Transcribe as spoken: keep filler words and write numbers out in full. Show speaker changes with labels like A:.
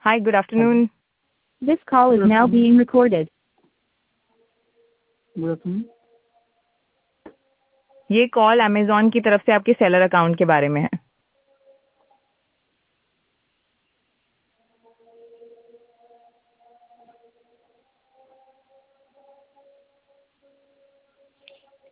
A: Hi, good
B: hello.
A: Afternoon.
C: This call is
B: good
C: now
B: afternoon.
C: being recorded.
B: Good afternoon.
A: ये call Amazon की तरफ से आपके seller account के बारे में है।